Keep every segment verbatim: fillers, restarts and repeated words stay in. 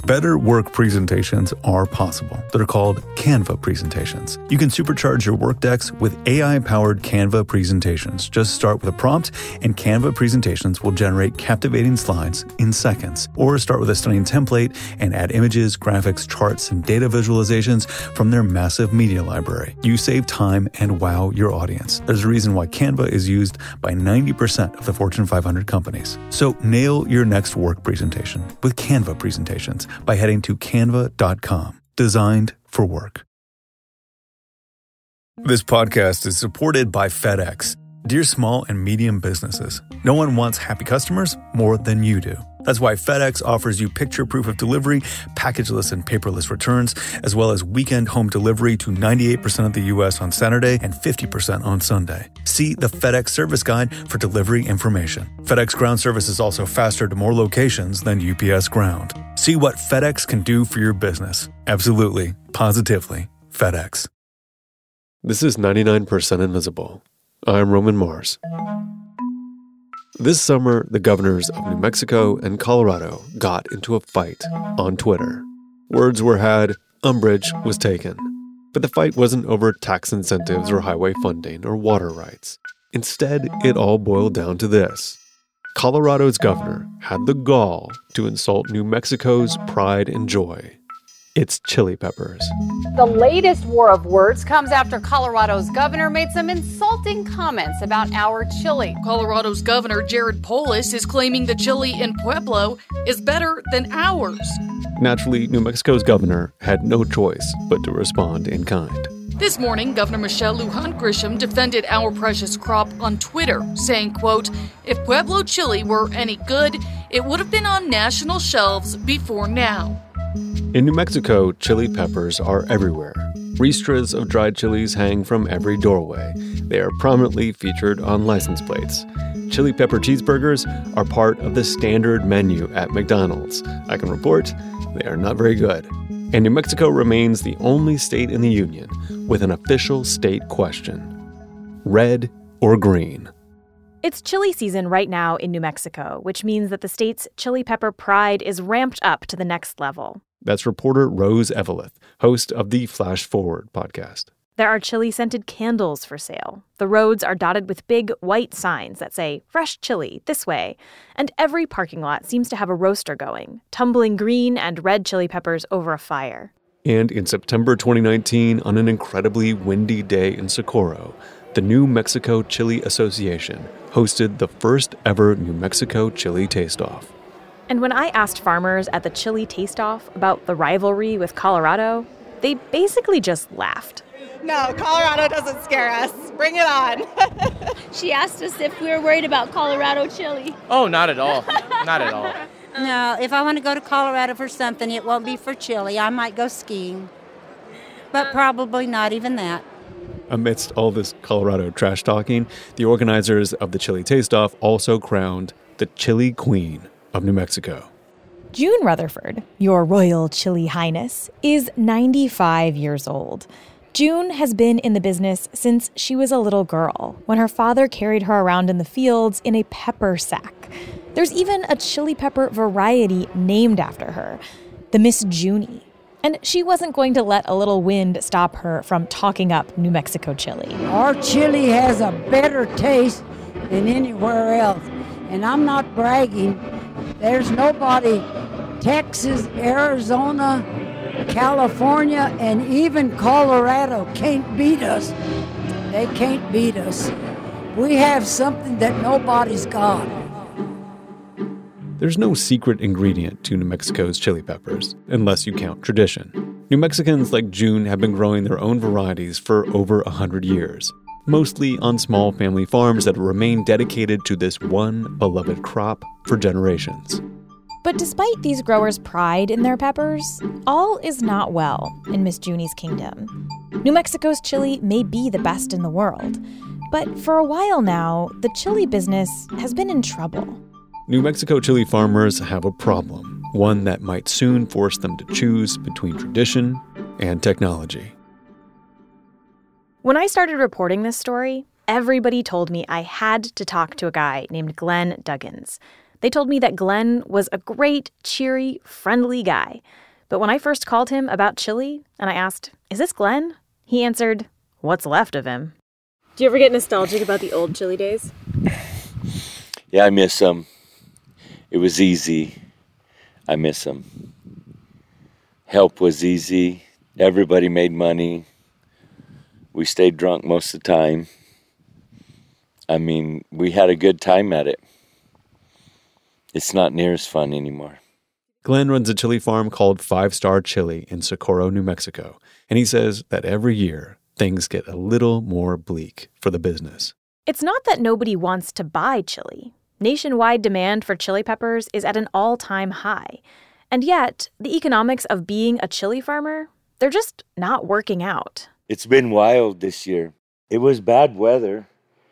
Better work presentations are possible. They're called Canva presentations. You can supercharge your work decks with A I-powered Canva presentations. Just start with a prompt, and Canva presentations will generate captivating slides in seconds. Or start with a stunning template and add images, graphics, charts, and data visualizations from their massive media library. You save time and wow your audience. There's a reason why Canva is used by ninety percent of the Fortune five hundred companies. So nail your next work presentation with Canva presentations by heading to canva dot com. Designed for work. This podcast is supported by FedEx. Dear small and medium businesses, no one wants happy customers more than you do. That's why FedEx offers you picture proof of delivery, packageless and paperless returns, as well as weekend home delivery to ninety-eight percent of the U S on Saturday and fifty percent on Sunday. See the FedEx service guide for delivery information. FedEx Ground service is also faster to more locations than U P S Ground. See what FedEx can do for your business. Absolutely, positively, FedEx. This is ninety-nine percent Invisible. I'm Roman Mars. This summer, the governors of New Mexico and Colorado got into a fight on Twitter. Words were had, umbrage was taken. But the fight wasn't over tax incentives or highway funding or water rights. Instead, it all boiled down to this. Colorado's governor had the gall to insult New Mexico's pride and joy. It's chili peppers. The latest war of words comes after Colorado's governor made some insulting comments about our chili. Colorado's governor, Jared Polis, is claiming the chili in Pueblo is better than ours. Naturally, New Mexico's governor had no choice but to respond in kind. This morning, Governor Michelle Lujan Grisham defended our precious crop on Twitter, saying, quote, "If Pueblo chili were any good, it would have been on national shelves before now." In New Mexico, chili peppers are everywhere. Ristras of dried chilies hang from every doorway. They are prominently featured on license plates. Chili pepper cheeseburgers are part of the standard menu at McDonald's. I can report they are not very good. And New Mexico remains the only state in the union with an official state question: red or green? It's chili season right now in New Mexico, which means that the state's chili pepper pride is ramped up to the next level. That's reporter Rose Eveleth, host of the Flash Forward podcast. There are chili-scented candles for sale. The roads are dotted with big white signs that say, "Fresh chili, this way." And every parking lot seems to have a roaster going, tumbling green and red chili peppers over a fire. And in September twenty nineteen, on an incredibly windy day in Socorro, the New Mexico Chili Association hosted the first ever New Mexico Chili Taste-Off. And when I asked farmers at the Chili Taste-Off about the rivalry with Colorado, they basically just laughed. No, Colorado doesn't scare us. Bring it on. She asked us if we were worried about Colorado chili. Oh, not at all. Not at all. No, if I want to go to Colorado for something, it won't be for chili. I might go skiing. But probably not even that. Amidst all this Colorado trash talking, the organizers of the Chili Taste-Off also crowned the Chili Queen of New Mexico. June Rutherford, your Royal Chili Highness, is ninety-five years old. June has been in the business since she was a little girl, when her father carried her around in the fields in a pepper sack. There's even a chili pepper variety named after her, the Miss Junie. And she wasn't going to let a little wind stop her from talking up New Mexico chili. Our chili has a better taste than anywhere else. And I'm not bragging. There's nobody, Texas, Arizona, California, and even Colorado can't beat us. They can't beat us. We have something that nobody's got. There's no secret ingredient to New Mexico's chili peppers, unless you count tradition. New Mexicans like June have been growing their own varieties for over one hundred years, mostly on small family farms that remain dedicated to this one beloved crop for generations. But despite these growers' pride in their peppers, all is not well in Miss Junie's kingdom. New Mexico's chili may be the best in the world, but for a while now, the chili business has been in trouble. New Mexico chili farmers have a problem, one that might soon force them to choose between tradition and technology. When I started reporting this story, everybody told me I had to talk to a guy named Glenn Duggins. They told me that Glenn was a great, cheery, friendly guy. But when I first called him about chili and I asked, "Is this Glenn?" he answered, "What's left of him." Do you ever get nostalgic about the old chili days? Yeah, I miss them. It was easy. I miss them. Help was easy. Everybody made money. We stayed drunk most of the time. I mean, we had a good time at it. It's not near as fun anymore. Glenn runs a chili farm called Five Star Chili in Socorro, New Mexico, and he says that every year things get a little more bleak for the business. It's not that nobody wants to buy chili. Nationwide demand for chili peppers is at an all-time high. And yet, the economics of being a chili farmer, they're just not working out. It's been wild this year. It was bad weather,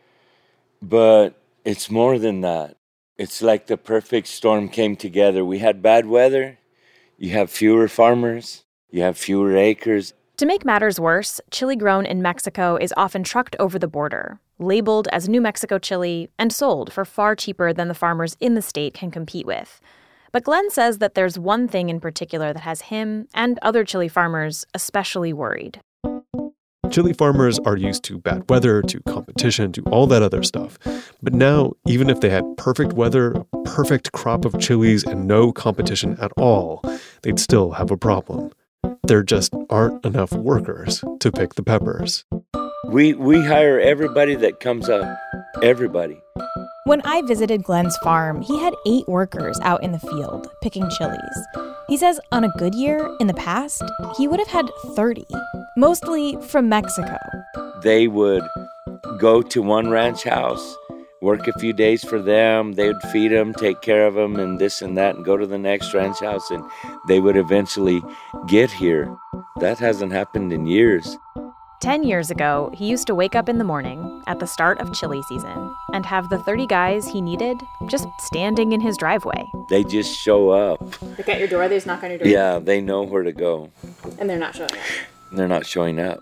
but it's more than that. It's like the perfect storm came together. We had bad weather, you have fewer farmers, you have fewer acres. To make matters worse, chili grown in Mexico is often trucked over the border, labeled as New Mexico chili, and sold for far cheaper than the farmers in the state can compete with. But Glenn says that there's one thing in particular that has him and other chili farmers especially worried. Chili farmers are used to bad weather, to competition, to all that other stuff. But now, even if they had perfect weather, a perfect crop of chilies, and no competition at all, they'd still have a problem. There just aren't enough workers to pick the peppers. We we hire everybody that comes up. Everybody. When I visited Glenn's farm, he had eight workers out in the field picking chilies. He says on a good year in the past, he would have had thirty, mostly from Mexico. They would go to one ranch house, work a few days for them, they would feed them, take care of them, and this and that, and go to the next ranch house, and they would eventually get here. That hasn't happened in years. Ten years ago, he used to wake up in the morning at the start of chili season and have the thirty guys he needed just standing in his driveway. They just show up. Like at your door, they just knock on your door? Yeah, they know where to go. And they're not showing up? They're not showing up.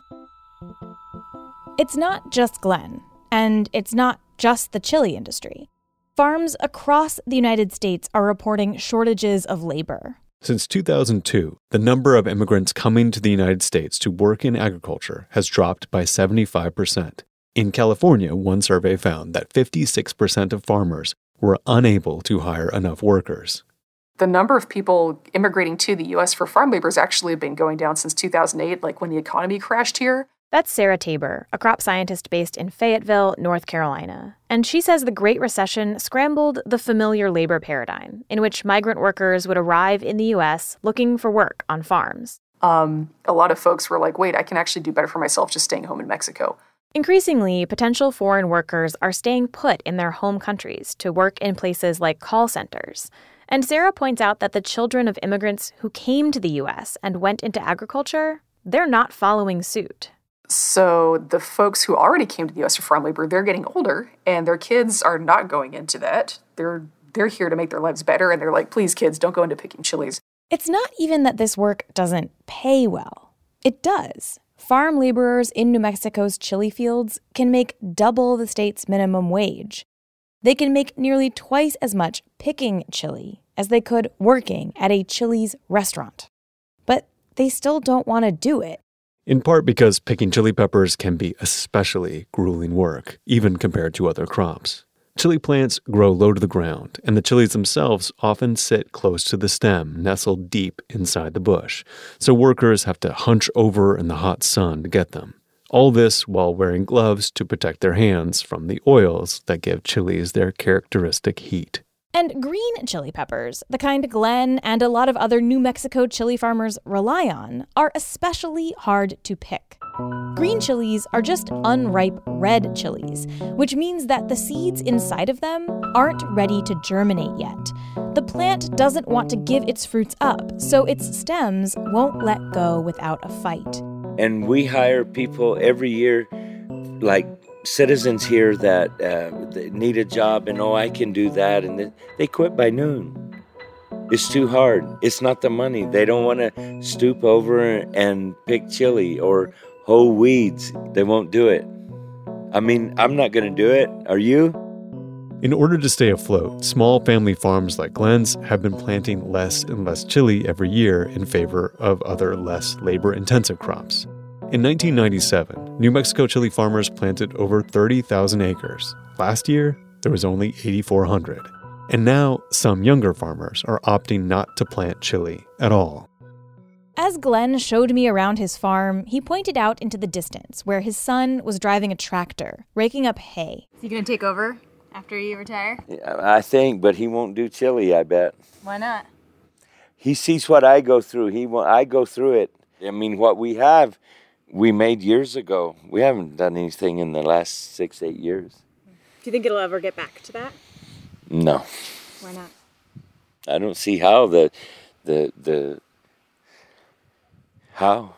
It's not just Glenn, and it's not just the chili industry. Farms across the United States are reporting shortages of labor. Since two thousand two, the number of immigrants coming to the United States to work in agriculture has dropped by seventy-five percent. In California, one survey found that fifty-six percent of farmers were unable to hire enough workers. The number of people immigrating to the U S for farm labor has actually been going down since two thousand eight, like when the economy crashed here. That's Sarah Tabor, a crop scientist based in Fayetteville, North Carolina. And she says the Great Recession scrambled the familiar labor paradigm, in which migrant workers would arrive in the U S looking for work on farms. Um, a lot of folks were like, wait, I can actually do better for myself just staying home in Mexico. Increasingly, potential foreign workers are staying put in their home countries to work in places like call centers. And Sarah points out that the children of immigrants who came to the U S and went into agriculture, they're not following suit. So the folks who already came to the U S for farm labor, they're getting older, and their kids are not going into that. They're they're here to make their lives better, and they're like, please, kids, don't go into picking chilies. It's not even that this work doesn't pay well. It does. Farm laborers in New Mexico's chili fields can make double the state's minimum wage. They can make nearly twice as much picking chili as they could working at a Chili's restaurant. But they still don't want to do it. In part because picking chili peppers can be especially grueling work, even compared to other crops. Chili plants grow low to the ground, and the chilies themselves often sit close to the stem, nestled deep inside the bush. So workers have to hunch over in the hot sun to get them. All this while wearing gloves to protect their hands from the oils that give chilies their characteristic heat. And green chili peppers, the kind Glenn and a lot of other New Mexico chili farmers rely on, are especially hard to pick. Green chilies are just unripe red chilies, which means that the seeds inside of them aren't ready to germinate yet. The plant doesn't want to give its fruits up, so its stems won't let go without a fight. And we hire people every year, like citizens here that uh, need a job and, oh, I can do that. And they quit by noon. It's too hard. It's not the money. They don't want to stoop over and pick chili or hoe weeds. They won't do it. I mean, I'm not going to do it. Are you? In order to stay afloat, small family farms like Glenn's have been planting less and less chili every year in favor of other less labor-intensive crops. In nineteen ninety-seven, New Mexico chili farmers planted over thirty thousand acres. Last year, there was only eight thousand four hundred. And now, some younger farmers are opting not to plant chili at all. As Glenn showed me around his farm, he pointed out into the distance where his son was driving a tractor, raking up hay. Is he going to take over after you retire? I think, but he won't do chili, I bet. Why not? He sees what I go through. He won't, I go through it. I mean, what we have, we made years ago. We haven't done anything in the last six, eight years. Do you think it'll ever get back to that? No. Why not? I don't see how the, the, the, how.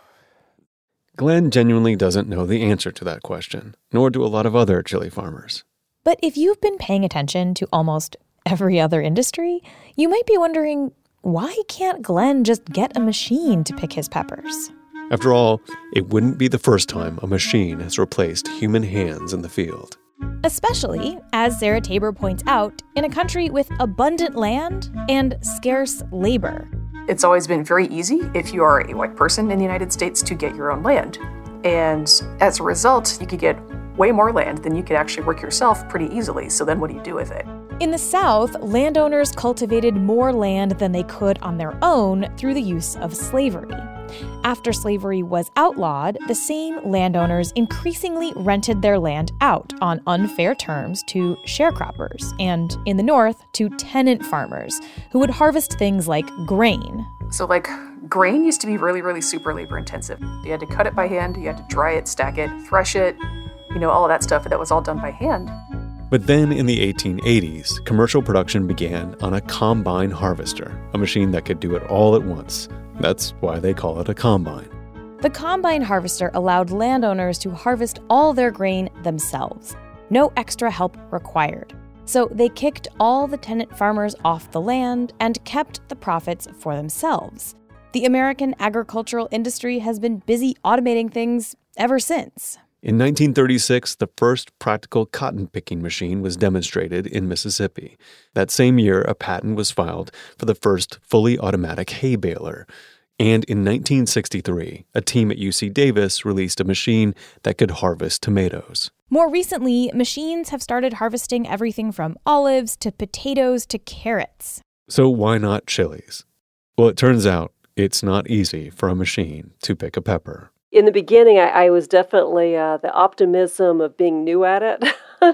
Glenn genuinely doesn't know the answer to that question, nor do a lot of other chili farmers. But if you've been paying attention to almost every other industry, you might be wondering, why can't Glenn just get a machine to pick his peppers? After all, it wouldn't be the first time a machine has replaced human hands in the field. Especially, as Sarah Tabor points out, in a country with abundant land and scarce labor. It's always been very easy, if you are a white person in the United States, to get your own land. And as a result, you could get way more land than you could actually work yourself pretty easily. So then what do you do with it? In the South, landowners cultivated more land than they could on their own through the use of slavery. After slavery was outlawed, the same landowners increasingly rented their land out on unfair terms to sharecroppers, and in the North, to tenant farmers, who would harvest things like grain. So like grain used to be really, really super labor intensive. You had to cut it by hand, you had to dry it, stack it, thresh it, you know, all of that stuff, that was all done by hand. But then in the eighteen eighties, commercial production began on a combine harvester, a machine that could do it all at once. That's why they call it a combine. The combine harvester allowed landowners to harvest all their grain themselves. No extra help required. So they kicked all the tenant farmers off the land and kept the profits for themselves. The American agricultural industry has been busy automating things ever since. In nineteen thirty-six, the first practical cotton-picking machine was demonstrated in Mississippi. That same year, a patent was filed for the first fully automatic hay baler. And in nineteen sixty-three, a team at U C Davis released a machine that could harvest tomatoes. More recently, machines have started harvesting everything from olives to potatoes to carrots. So why not chilies? Well, it turns out it's not easy for a machine to pick a pepper. In the beginning, I, I was definitely uh, the optimism of being new at it.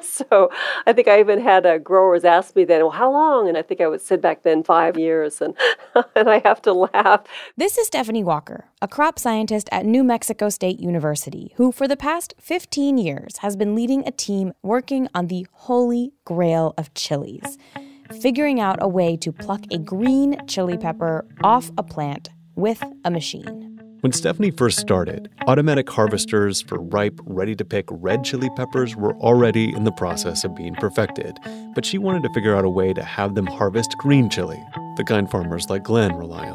So I think I even had uh, growers ask me then, well, how long? And I think I would say back then five years. And, and I have to laugh. This is Stephanie Walker, a crop scientist at New Mexico State University, who for the past fifteen years has been leading a team working on the holy grail of chilies, figuring out a way to pluck a green chili pepper off a plant with a machine. When Stephanie first started, automatic harvesters for ripe, ready-to-pick red chili peppers were already in the process of being perfected, but she wanted to figure out a way to have them harvest green chili, the kind farmers like Glenn rely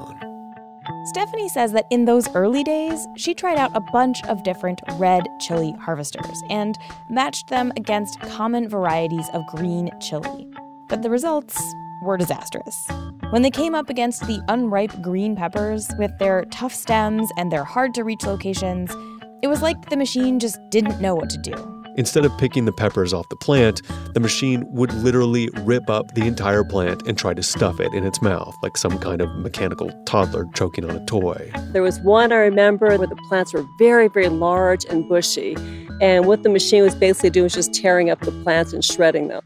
on. Stephanie says that in those early days, she tried out a bunch of different red chili harvesters and matched them against common varieties of green chili. But the results were disastrous. When they came up against the unripe green peppers with their tough stems and their hard-to-reach locations, it was like the machine just didn't know what to do. Instead of picking the peppers off the plant, the machine would literally rip up the entire plant and try to stuff it in its mouth, like some kind of mechanical toddler choking on a toy. There was one I remember where the plants were very, very large and bushy. And what the machine was basically doing was just tearing up the plants and shredding them.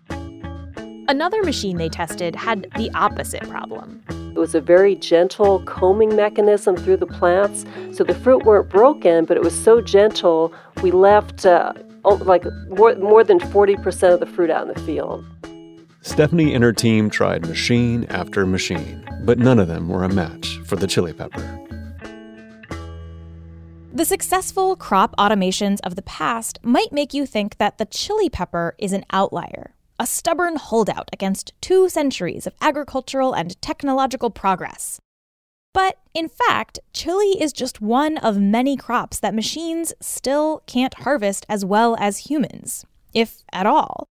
Another machine they tested had the opposite problem. It was a very gentle combing mechanism through the plants, so the fruit weren't broken, but it was so gentle, we left uh, like more, more than forty percent of the fruit out in the field. Stephanie and her team tried machine after machine, but none of them were a match for the chili pepper. The successful crop automations of the past might make you think that the chili pepper is an outlier, a stubborn holdout against two centuries of agricultural and technological progress. But in fact, chili is just one of many crops that machines still can't harvest as well as humans, if at all.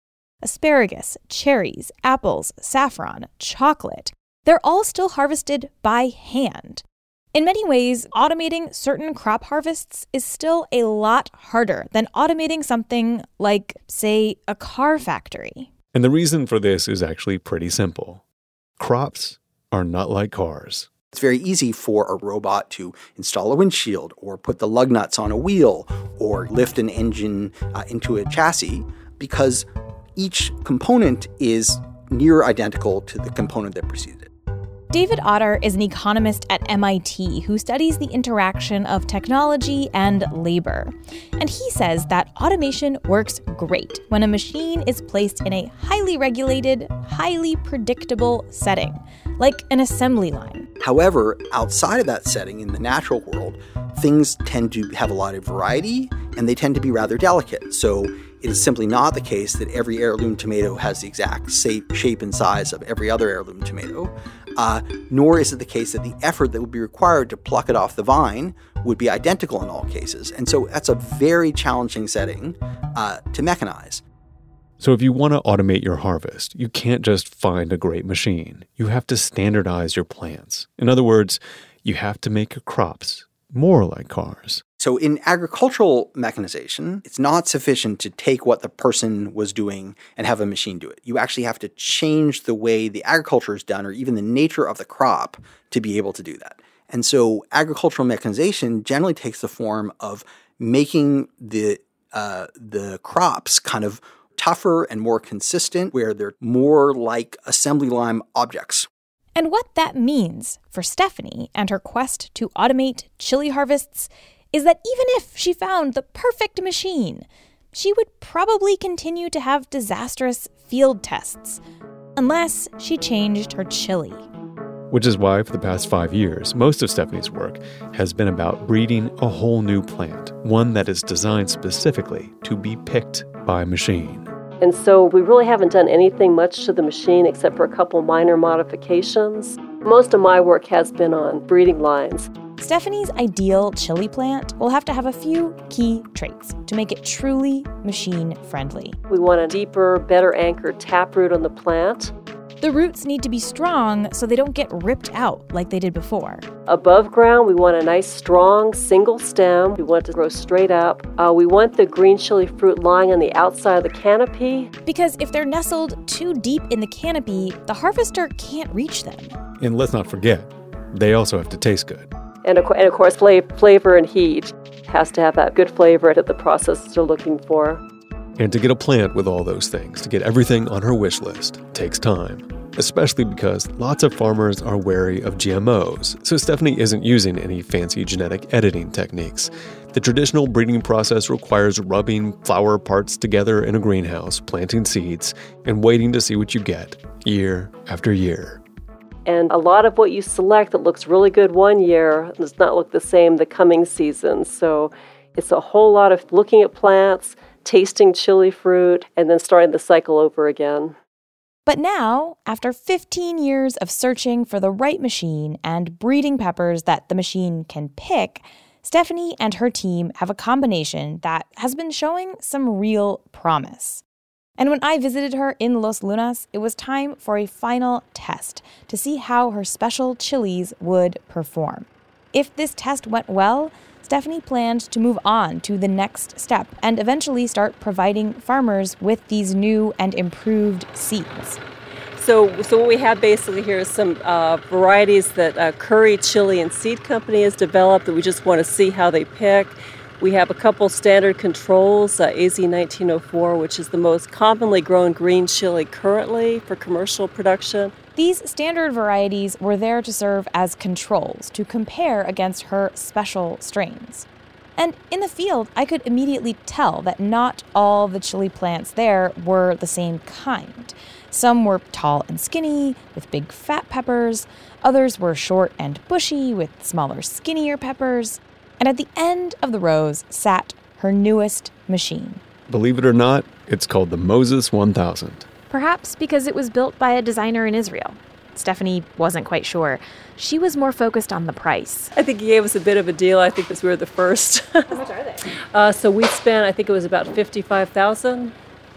asparagus, cherries, apples, saffron, chocolate. They're all still harvested by hand. In many ways, automating certain crop harvests is still a lot harder than automating something like, say, a car factory. And the reason for this is actually pretty simple. Crops are not like cars. It's very easy for a robot to install a windshield or put the lug nuts on a wheel or lift an engine uh, into a chassis because each component is near identical to the component that preceded it. David Otter is an economist at M I T who studies the interaction of technology and labor. And he says that automation works great when a machine is placed in a highly regulated, highly predictable setting, like an assembly line. However, outside of that setting, in the natural world, things tend to have a lot of variety and they tend to be rather delicate. So it is simply not the case that every heirloom tomato has the exact shape and size of every other heirloom tomato. Uh, nor is it the case that the effort that would be required to pluck it off the vine would be identical in all cases. And so that's a very challenging setting uh, to mechanize. So if you want to automate your harvest, you can't just find a great machine. You have to standardize your plants. In other words, you have to make your crops more like cars. So in agricultural mechanization, it's not sufficient to take what the person was doing and have a machine do it. You actually have to change the way the agriculture is done or even the nature of the crop to be able to do that. And so agricultural mechanization generally takes the form of making the uh, the crops kind of tougher and more consistent, where they're more like assembly line objects. And what that means for Stephanie and her quest to automate chili harvests is that even if she found the perfect machine, she would probably continue to have disastrous field tests, unless she changed her chili. Which is why for the past five years, most of Stephanie's work has been about breeding a whole new plant, one that is designed specifically to be picked by machine. And so we really haven't done anything much to the machine except for a couple minor modifications. Most of my work has been on breeding lines. Stephanie's ideal chili plant will have to have a few key traits to make it truly machine-friendly. We want a deeper, better anchored taproot on the plant. The roots need to be strong so they don't get ripped out like they did before. Above ground, we want a nice, strong, single stem. We want it to grow straight up. Uh, we want the green chili fruit lying on the outside of the canopy. Because if they're nestled too deep in the canopy, the harvester can't reach them. And let's not forget, they also have to taste good. And of, and of course, flavor and heat has to have that good flavor that the processors are looking for. And to get a plant with all those things, to get everything on her wish list, takes time. Especially because lots of farmers are wary of G M Os, so Stephanie isn't using any fancy genetic editing techniques. The traditional breeding process requires rubbing flower parts together in a greenhouse, planting seeds, and waiting to see what you get, year after year. And a lot of what you select that looks really good one year does not look the same the coming season. So it's a whole lot of looking at plants, tasting chili fruit, and then starting the cycle over again. But now, after fifteen years of searching for the right machine and breeding peppers that the machine can pick, Stephanie and her team have a combination that has been showing some real promise. And when I visited her in Los Lunas, it was time for a final test to see how her special chilies would perform. If this test went well, Stephanie planned to move on to the next step and eventually start providing farmers with these new and improved seeds. So, so what we have basically here is some uh, varieties that uh, Curry Chili and Seed Company has developed that we just want to see how they pick. We have a couple standard controls, uh, A Z nineteen oh four, which is the most commonly grown green chili currently for commercial production. These standard varieties were there to serve as controls to compare against her special strains. And in the field, I could immediately tell that not all the chili plants there were the same kind. Some were tall and skinny, with big fat peppers. Others were short and bushy, with smaller, skinnier peppers. And at the end of the rows sat her newest machine. Believe it or not, it's called the Moses one thousand. Perhaps because it was built by a designer in Israel. Stephanie wasn't quite sure. She was more focused on the price. I think he gave us a bit of a deal. I think because we were the first. How much are they? Uh, so we spent, I think it was about fifty-five thousand dollars.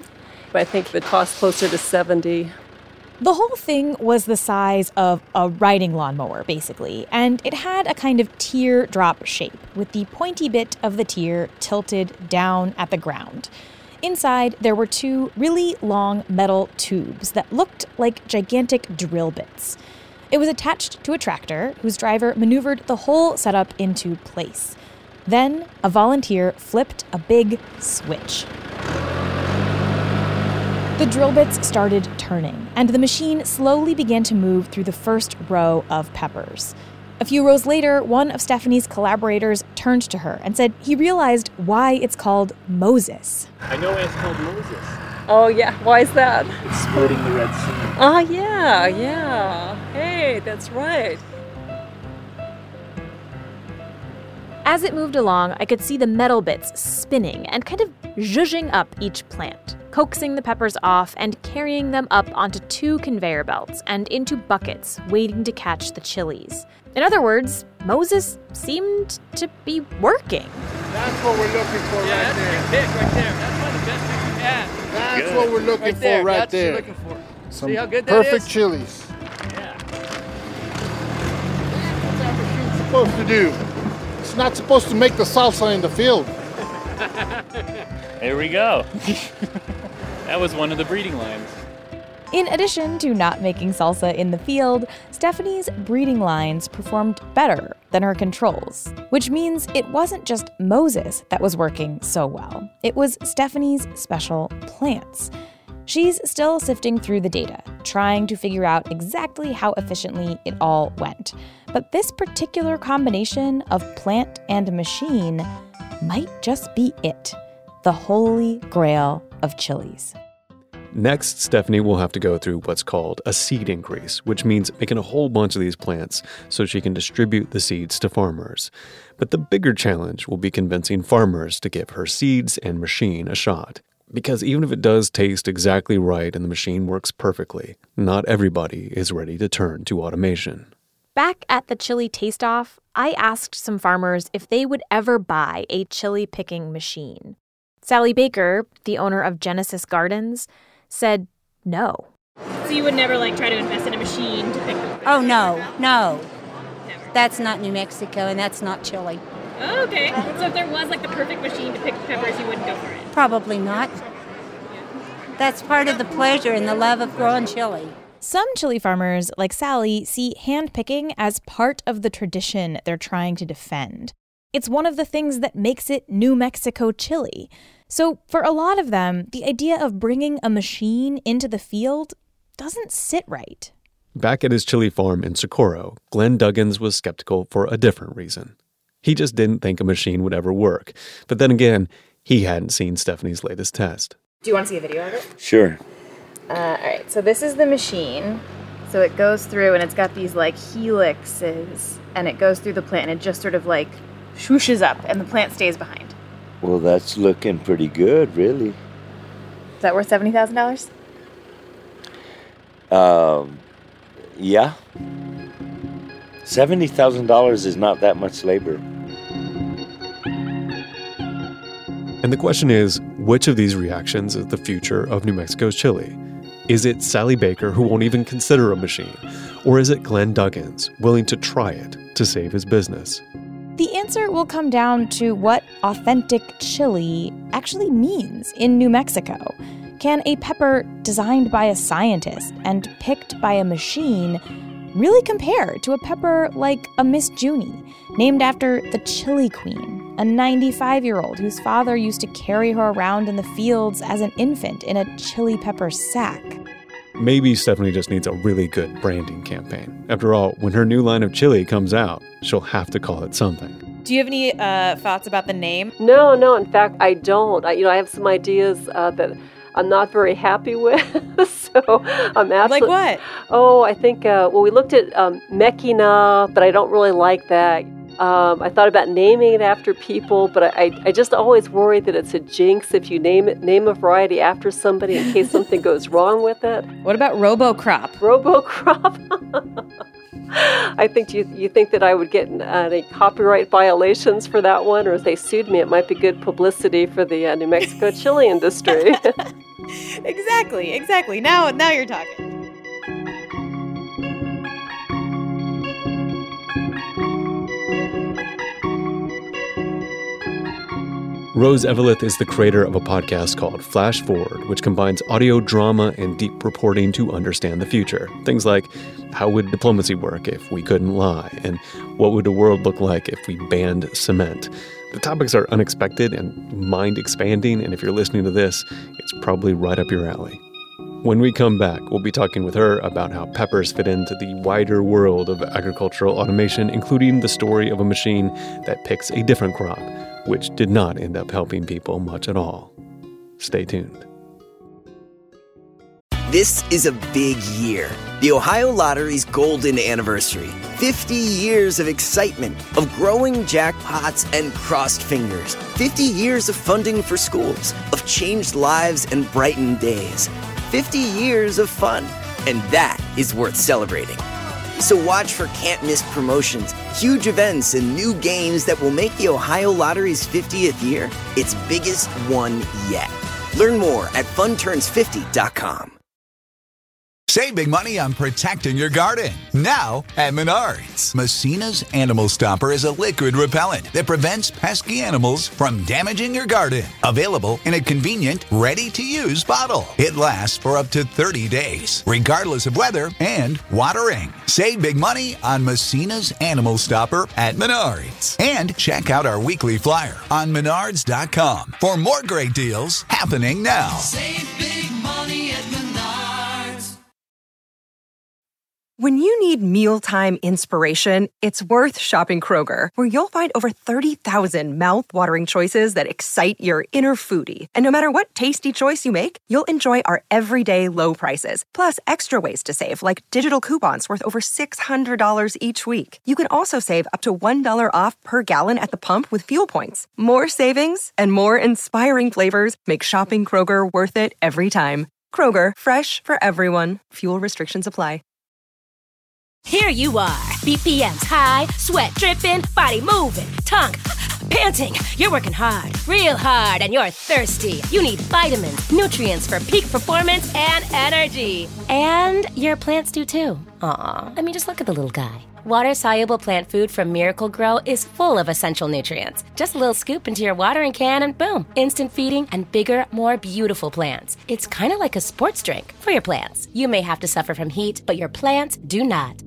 I think it cost closer to seventy. The whole thing was the size of a riding lawnmower, basically, and it had a kind of teardrop shape, with the pointy bit of the tear tilted down at the ground. Inside, there were two really long metal tubes that looked like gigantic drill bits. It was attached to a tractor whose driver maneuvered the whole setup into place. Then, a volunteer flipped a big switch. The drill bits started turning, and the machine slowly began to move through the first row of peppers. A few rows later, one of Stephanie's collaborators turned to her and said he realized why it's called Moses. I know why it's called Moses. Oh, yeah. Why is that? It's splitting the Red Sea. Oh, yeah, yeah. Hey, that's right. As it moved along, I could see the metal bits spinning and kind of zhuzhing up each plant, coaxing the peppers off and carrying them up onto two conveyor belts and into buckets waiting to catch the chilies. In other words, Moses seemed to be working. That's what we're looking for yeah, right there. That's a good pick right there. That's one of the best picks we've had. That's good. what we're looking right for there. right that's there. What you're looking for. Some See how good that perfect is? chilies. Yeah. What's that machine supposed to do? It's not supposed to make the salsa in the field. There we go. That was one of the breeding lines. In addition to not making salsa in the field, Stephanie's breeding lines performed better than her controls, which means it wasn't just Moses that was working so well. It was Stephanie's special plants. She's still sifting through the data, trying to figure out exactly how efficiently it all went. But this particular combination of plant and machine might just be it, the holy grail of chilies. Next, Stephanie will have to go through what's called a seed increase, which means making a whole bunch of these plants so she can distribute the seeds to farmers. But the bigger challenge will be convincing farmers to give her seeds and machine a shot. Because even if it does taste exactly right and the machine works perfectly, not everybody is ready to turn to automation. Back at the chili taste-off, I asked some farmers if they would ever buy a chili picking machine. Sally Baker, the owner of Genesis Gardens, said no. So you would never like try to invest in a machine to pick them? Oh, no, no. Never. That's not New Mexico, and that's not chili. Oh, okay. So if there was like the perfect machine to pick peppers, you wouldn't go for it? Probably not. That's part of the pleasure and the love of growing chili. Some chili farmers, like Sally, see hand-picking as part of the tradition they're trying to defend. It's one of the things that makes it New Mexico chili. So for a lot of them, the idea of bringing a machine into the field doesn't sit right. Back at his chili farm in Socorro, Glenn Duggins was skeptical for a different reason. He just didn't think a machine would ever work. But then again, he hadn't seen Stephanie's latest test. Do you want to see a video of it? Sure. Uh, all right, so this is the machine. So it goes through and it's got these like helixes and it goes through the plant and it just sort of like swooshes up and the plant stays behind. Well, that's looking pretty good, really. Is that worth seventy thousand dollars? Um, yeah. seventy thousand dollars is not that much labor. And the question is, which of these reactions is the future of New Mexico's chili? Is it Sally Baker, who won't even consider a machine? Or is it Glenn Duggins, willing to try it to save his business? The answer will come down to what authentic chili actually means in New Mexico. Can a pepper designed by a scientist and picked by a machine really compare to a pepper like a Miss Junie, named after the Chili Queen, a ninety-five-year-old whose father used to carry her around in the fields as an infant in a chili pepper sack? Maybe Stephanie just needs a really good branding campaign. After all, when her new line of chili comes out, she'll have to call it something. Do you have any uh, thoughts about the name? No, no, in fact, I don't. I, you know, I have some ideas uh, that I'm not very happy with, so I'm absolutely... Like what? Oh, I think, uh, well, we looked at um, Mekina, but I don't really like that. Um, I thought about naming it after people, but I, I just always worry that it's a jinx if you name it, name a variety after somebody in case something goes wrong with it. What about Robocrop? Robocrop? I think you you think that I would get uh, any copyright violations for that one, or if they sued me, it might be good publicity for the uh, New Mexico chili industry. Exactly, exactly. Now, now you're talking. Rose Eveleth is the creator of a podcast called Flash Forward, which combines audio drama and deep reporting to understand the future. Things like, how would diplomacy work if we couldn't lie? And what would the world look like if we banned cement? The topics are unexpected and mind-expanding, and if you're listening to this, it's probably right up your alley. When we come back, we'll be talking with her about how peppers fit into the wider world of agricultural automation, including the story of a machine that picks a different crop, which did not end up helping people much at all. Stay tuned. This is a big year. The Ohio Lottery's golden anniversary. fifty years of excitement, of growing jackpots and crossed fingers. fifty years of funding for schools, of changed lives and brightened days. fifty years of fun. And that is worth celebrating. So watch for can't-miss promotions, huge events, and new games that will make the Ohio Lottery's fiftieth year its biggest one yet. Learn more at fun turns fifty dot com. Save big money on protecting your garden. Now at Menards. Messina's Animal Stopper is a liquid repellent that prevents pesky animals from damaging your garden. Available in a convenient, ready-to-use bottle. It lasts for up to thirty days, regardless of weather and watering. Save big money on Messina's Animal Stopper at Menards. And check out our weekly flyer on menards dot com for more great deals happening now. Save big money at Menards. When you need mealtime inspiration, it's worth shopping Kroger, where you'll find over thirty thousand mouth-watering choices that excite your inner foodie. And no matter what tasty choice you make, you'll enjoy our everyday low prices, plus extra ways to save, like digital coupons worth over six hundred dollars each week. You can also save up to one dollar off per gallon at the pump with fuel points. More savings and more inspiring flavors make shopping Kroger worth it every time. Kroger, fresh for everyone. Fuel restrictions apply. Here you are, B P Ms high, sweat dripping, body moving, tongue panting. You're working hard, real hard, and you're thirsty. You need vitamins, nutrients for peak performance and energy. And your plants do too. Aw, I mean, just look at the little guy. Water-soluble plant food from Miracle Grow is full of essential nutrients. Just a little scoop into your watering can and boom, instant feeding and bigger, more beautiful plants. It's kind of like a sports drink for your plants. You may have to suffer from heat, but your plants do not.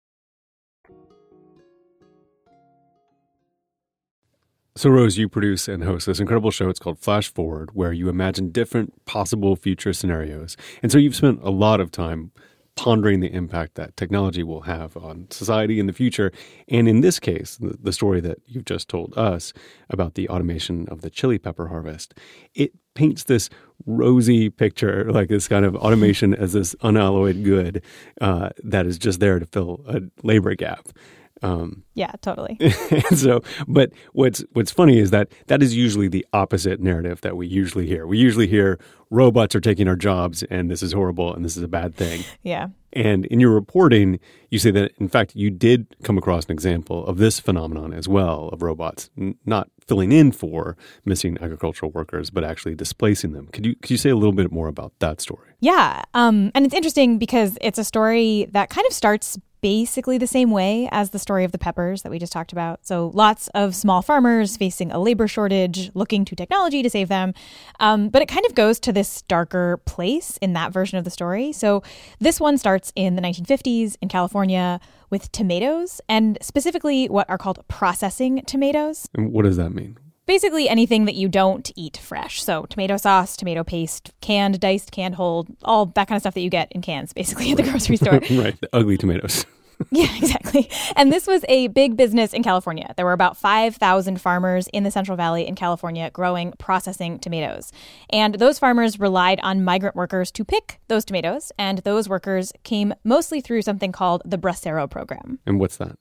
So, Rose, you produce and host this incredible show. It's called Flash Forward, where you imagine different possible future scenarios. And so you've spent a lot of time pondering the impact that technology will have on society in the future. And in this case, the, the story that you've just told us about the automation of the chili pepper harvest, it paints this rosy picture, like this kind of automation as this unalloyed good uh, that is just there to fill a labor gap. Um, yeah, totally. And so, but what's what's funny is that that is usually the opposite narrative that we usually hear. We usually hear robots are taking our jobs and this is horrible and this is a bad thing. Yeah. And in your reporting, you say that, in fact, you did come across an example of this phenomenon as well, of robots n- not filling in for missing agricultural workers, but actually displacing them. Could you could you say a little bit more about that story? Yeah. Um, and it's interesting because it's a story that kind of starts basically the same way as the story of the peppers that we just talked about. So lots of small farmers facing a labor shortage, looking to technology to save them. Um, but it kind of goes to this darker place in that version of the story. So this one starts in the nineteen fifties in California with tomatoes, and specifically what are called processing tomatoes. And what does that mean? Basically anything that you don't eat fresh. So tomato sauce, tomato paste, canned, diced, canned whole, all that kind of stuff that you get in cans, basically, at the grocery store. Right, the ugly tomatoes. Yeah, exactly. And this was a big business in California. There were about five thousand farmers in the Central Valley in California growing, processing tomatoes. And those farmers relied on migrant workers to pick those tomatoes. And those workers came mostly through something called the Bracero program. And what's that?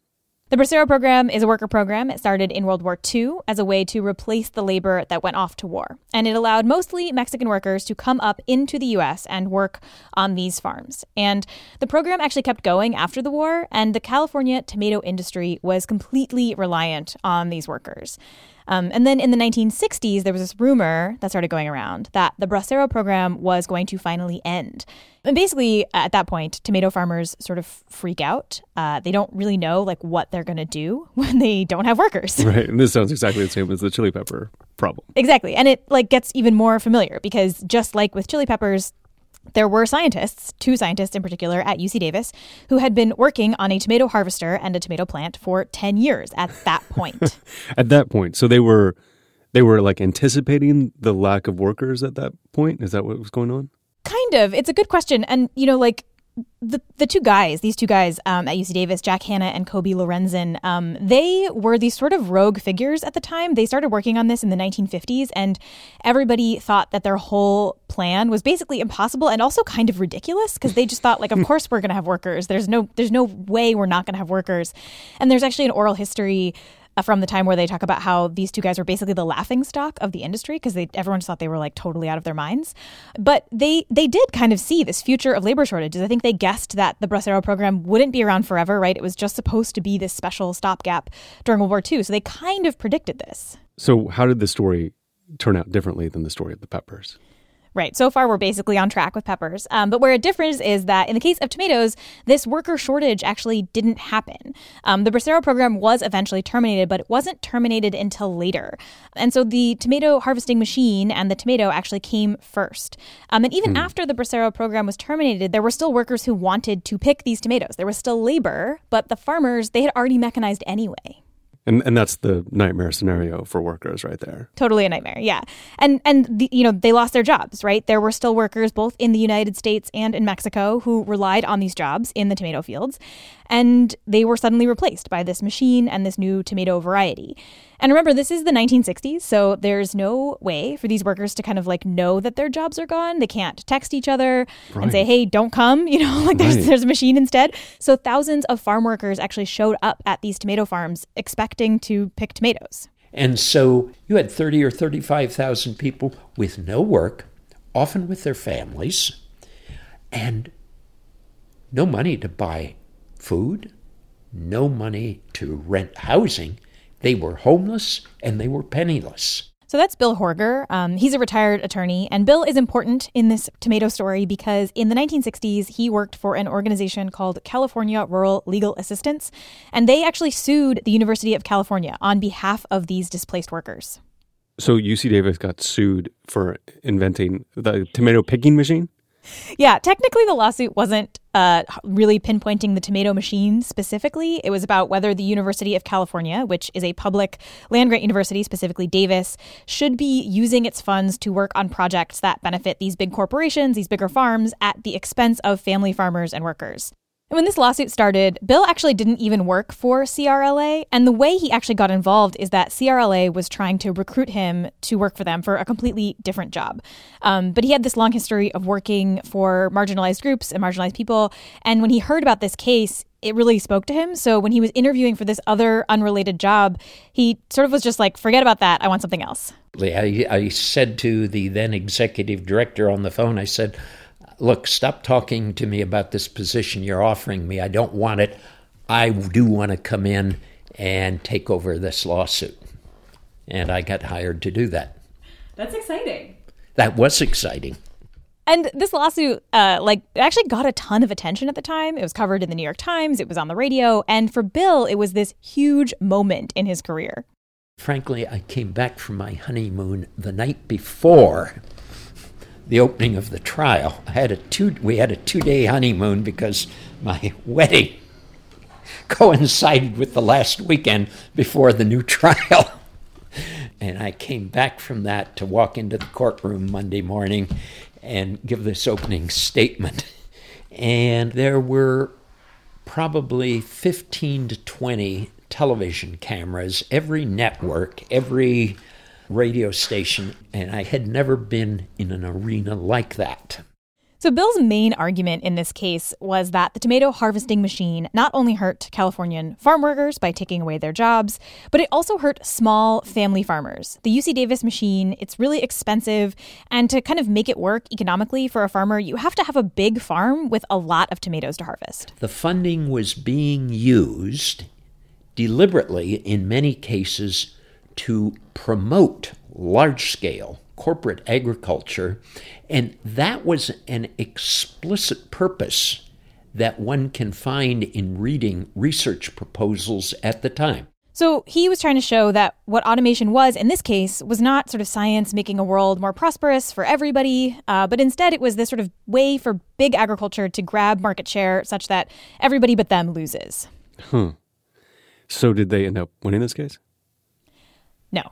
The Bracero program is a worker program. It started in World War Two as a way to replace the labor that went off to war. And it allowed mostly Mexican workers to come up into the U S and work on these farms. And the program actually kept going after the war, and the California tomato industry was completely reliant on these workers. Um, and then in the nineteen sixties, there was this rumor that started going around that the Bracero program was going to finally end. And basically, at that point, tomato farmers sort of freak out. Uh, they don't really know like what they're going to do when they don't have workers. Right. And this sounds exactly the same as the chili pepper problem. Exactly. And it like gets even more familiar because just like with chili peppers, there were scientists, two scientists in particular at U C Davis, who had been working on a tomato harvester and a tomato plant for ten years at that point. At that point. So they were they were like anticipating the lack of workers at that point? Is that what was going on? Kind of. It's a good question. And, you know, like the the two guys, these two guys um, at U C Davis, Jack Hanna and Kobe Lorenzen, um, they were these sort of rogue figures at the time. They started working on this in the nineteen fifties, and everybody thought that their whole plan was basically impossible and also kind of ridiculous because they just thought, like, of course we're going to have workers. There's no there's no way we're not going to have workers. And there's actually an oral history from the time where they talk about how these two guys were basically the laughingstock of the industry because they everyone just thought they were like totally out of their minds. But they they did kind of see this future of labor shortages. I think they guessed that the Bracero program wouldn't be around forever, right? It was just supposed to be this special stopgap during World War Two. So they kind of predicted this. So how did the story turn out differently than the story of the peppers? Right. So far, we're basically on track with peppers. Um, but where it differs is that in the case of tomatoes, this worker shortage actually didn't happen. Um, the Bracero program was eventually terminated, but it wasn't terminated until later. And so the tomato harvesting machine and the tomato actually came first. Um, and even hmm. after the Bracero program was terminated, there were still workers who wanted to pick these tomatoes. There was still labor, but the farmers, they had already mechanized anyway. And and that's the nightmare scenario for workers right there. Totally a nightmare, yeah. And, and the, you know, they lost their jobs, right? There were still workers both in the United States and in Mexico who relied on these jobs in the tomato fields. And they were suddenly replaced by this machine and this new tomato variety. And remember, this is the nineteen sixties, so there's no way for these workers to kind of like know that their jobs are gone. They can't text each other right. and say, hey, don't come, you know, like there's, right. there's a machine instead. So thousands of farm workers actually showed up at these tomato farms expecting to pick tomatoes. And so you had thirty or thirty-five thousand people with no work, often with their families, and no money to buy food, no money to rent housing. They were homeless and they were penniless. So that's Bill Horger. Um, he's a retired attorney, and Bill is important in this tomato story because in the nineteen sixties, he worked for an organization called California Rural Legal Assistance, and they actually sued the University of California on behalf of these displaced workers. So U C Davis got sued for inventing the tomato picking machine? Yeah, technically the lawsuit wasn't uh, really pinpointing the tomato machine specifically. It was about whether the University of California, which is a public land-grant university, specifically Davis, should be using its funds to work on projects that benefit these big corporations, these bigger farms, at the expense of family farmers and workers. And when this lawsuit started, Bill actually didn't even work for C R L A. And the way he actually got involved is that C R L A was trying to recruit him to work for them for a completely different job. Um, but he had this long history of working for marginalized groups and marginalized people. And when he heard about this case, it really spoke to him. So when he was interviewing for this other unrelated job, he sort of was just like, forget about that. I want something else. I, I said to the then executive director on the phone, I said, look, stop talking to me about this position you're offering me. I don't want it. I do want to come in and take over this lawsuit. And I got hired to do that. That's exciting. That was exciting. And this lawsuit, uh, like, actually got a ton of attention at the time. It was covered in the New York Times. It was on the radio. And for Bill, it was this huge moment in his career. Frankly, I came back from my honeymoon the night before the opening of the trial. I had a two. We had a two-day honeymoon because my wedding coincided with the last weekend before the new trial. And I came back from that to walk into the courtroom Monday morning and give this opening statement. And there were probably fifteen to twenty television cameras, every network, every radio station, and I had never been in an arena like that. So Bill's main argument in this case was that the tomato harvesting machine not only hurt Californian farm workers by taking away their jobs, but it also hurt small family farmers. The U C Davis machine, it's really expensive, and to kind of make it work economically for a farmer, you have to have a big farm with a lot of tomatoes to harvest. The funding was being used deliberately, in many cases, to promote large-scale corporate agriculture, and that was an explicit purpose that one can find in reading research proposals at the time. So he was trying to show that what automation was, in this case, was not sort of science making a world more prosperous for everybody, uh, but instead it was this sort of way for big agriculture to grab market share such that everybody but them loses. Huh. So did they end up winning this case? No.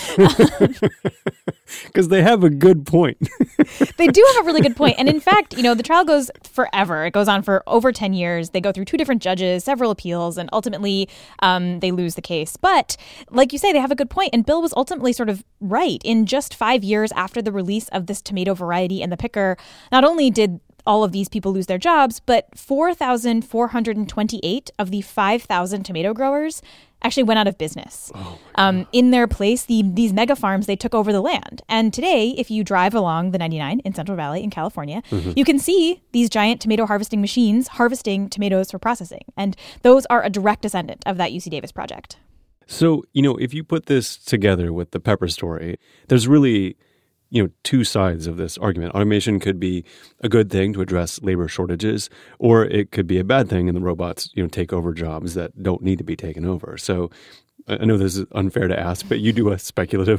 Because they have a good point. They do have a really good point. And in fact, you know, the trial goes forever. It goes on for over ten years. They go through two different judges, several appeals, and ultimately um, they lose the case. But like you say, they have a good point. And Bill was ultimately sort of right. In just five years after the release of this tomato variety in the picker, not only did all of these people lose their jobs, but four thousand four hundred twenty-eight of the five thousand tomato growers actually went out of business. Oh um, in their place, the, these mega farms, they took over the land. And today, if you drive along the ninety-nine in Central Valley in California, mm-hmm. you can see these giant tomato harvesting machines harvesting tomatoes for processing. And those are a direct descendant of that U C Davis project. So, you know, if you put this together with the pepper story, there's really, you know, two sides of this argument. Automation could be a good thing to address labor shortages, or it could be a bad thing and the robots, you know, take over jobs that don't need to be taken over. So I know this is unfair to ask, but you do a speculative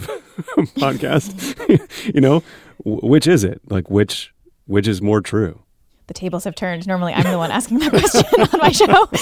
podcast, you know, which is it? Like, which which is more true? The tables have turned. Normally, I'm the one asking that question on my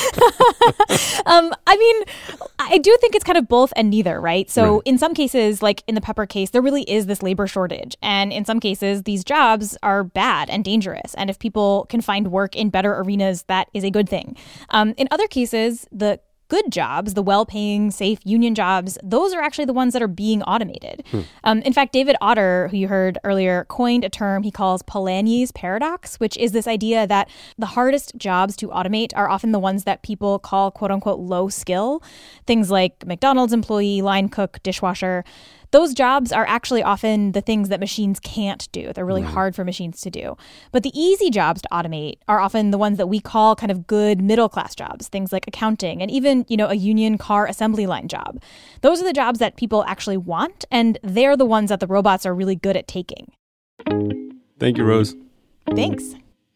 show. um, I mean, I do think it's kind of both and neither, right? So right. in some cases, like in the pepper case, there really is this labor shortage. And in some cases, these jobs are bad and dangerous. And if people can find work in better arenas, that is a good thing. Um, in other cases, the good jobs, the well-paying, safe union jobs, those are actually the ones that are being automated. Hmm. Um, in fact, David Otter, who you heard earlier, coined a term he calls Polanyi's paradox, which is this idea that the hardest jobs to automate are often the ones that people call quote-unquote low skill. Things like McDonald's employee, line cook, dishwasher. Those jobs are actually often the things that machines can't do. They're really right. hard for machines to do. But the easy jobs to automate are often the ones that we call kind of good middle-class jobs, things like accounting and even, you know, a union car assembly line job. Those are the jobs that people actually want, and they're the ones that the robots are really good at taking. Thank you, Rose. Thanks.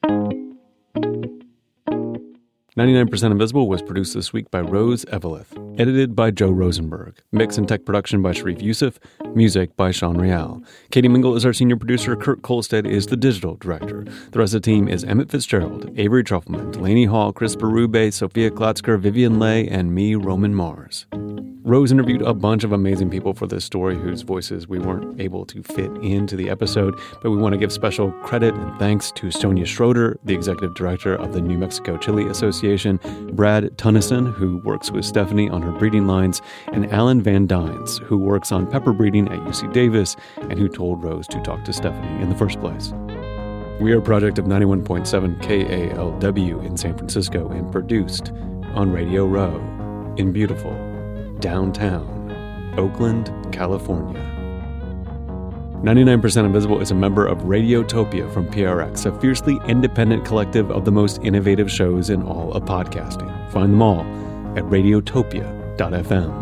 ninety-nine percent Invisible was produced this week by Rose Eveleth, edited by Joe Rosenberg, mix and tech production by Sharif Youssef, music by Sean Real. Katie Mingle is our senior producer, Kurt Kolstad is the digital director. The rest of the team is Emmett Fitzgerald, Avery Trufelman, Delaney Hall, Chris Berube, Sophia Klotzker, Vivian Leigh, and me, Roman Mars. Rose interviewed a bunch of amazing people for this story whose voices we weren't able to fit into the episode, but we want to give special credit and thanks to Sonia Schroeder, the executive director of the New Mexico Chili Association, Brad Tunnison, who works with Stephanie on her breeding lines, and Alan Van Dynes, who works on pepper breeding at U C Davis and who told Rose to talk to Stephanie in the first place. We are a project of ninety-one point seven K A L W in San Francisco and produced on Radio Row in beautiful downtown Oakland, California. ninety-nine percent Invisible is a member of Radiotopia from P R X, a fiercely independent collective of the most innovative shows in all of podcasting. Find them all at radiotopia dot f m.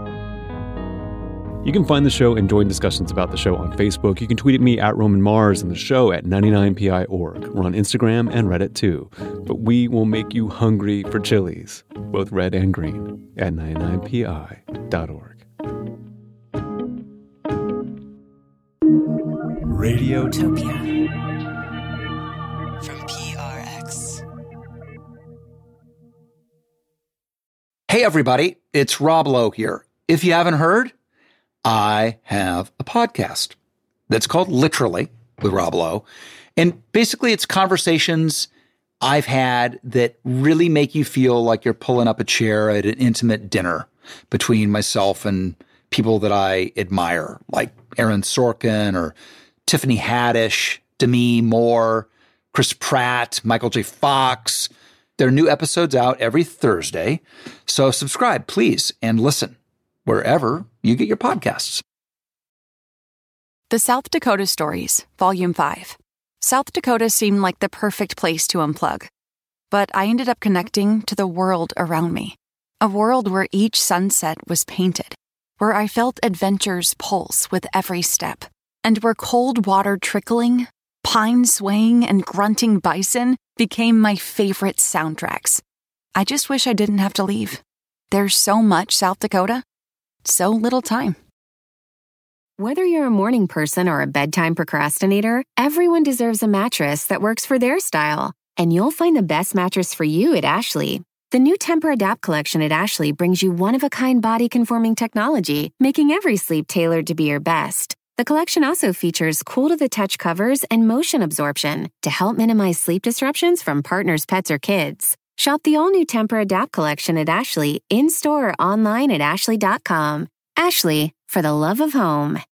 You can find the show and join discussions about the show on Facebook. You can tweet at me at Roman Mars and the show at ninety-nine P I dot org. We're on Instagram and Reddit too. But we will make you hungry for chilies, both red and green, at ninety-nine P I dot org. Radiotopia from P R X. Hey everybody, it's Rob Lowe here. If you haven't heard, I have a podcast that's called Literally with Rob Lowe. And basically it's conversations I've had that really make you feel like you're pulling up a chair at an intimate dinner between myself and people that I admire, like Aaron Sorkin or Tiffany Haddish, Demi Moore, Chris Pratt, Michael J. Fox. There are new episodes out every Thursday. So subscribe, please, and listen wherever you get your podcasts. The South Dakota Stories, Volume five. South Dakota seemed like the perfect place to unplug. But I ended up connecting to the world around me. A world where each sunset was painted, where I felt adventure's pulse with every step, and where cold water trickling, pine swaying, and grunting bison became my favorite soundtracks. I just wish I didn't have to leave. There's so much South Dakota, so little time. Whether you're a morning person or a bedtime procrastinator, everyone deserves a mattress that works for their style. And you'll find the best mattress for you at Ashley. The new Tempur-Adapt collection at Ashley brings you one-of-a-kind body-conforming technology, making every sleep tailored to be your best. The collection also features cool-to-the-touch covers and motion absorption to help minimize sleep disruptions from partners, pets, or kids. Shop the all-new Tempur-Adapt collection at Ashley, in-store or online at ashley dot com. Ashley, for the love of home.